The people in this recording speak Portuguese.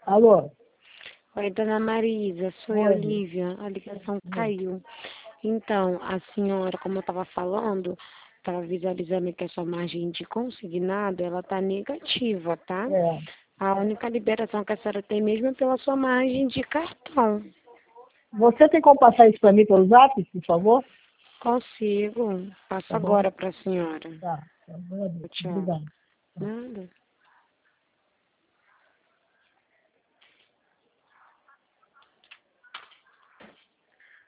Alô? Oi, dona Marisa, sou Oi. eu, Lívia. A ligação caiu. Então, a senhora, como eu estava falando, estava visualizando que a sua margem de consignado, ela está negativa, tá? É. A única liberação que a senhora tem mesmo é pela sua margem de cartão. Você tem como passar isso para mim pelo Zap, por favor? Consigo. Passo Tá bom? agora para a senhora. Tá. Obrigado. Tchau. Obrigado. Nada.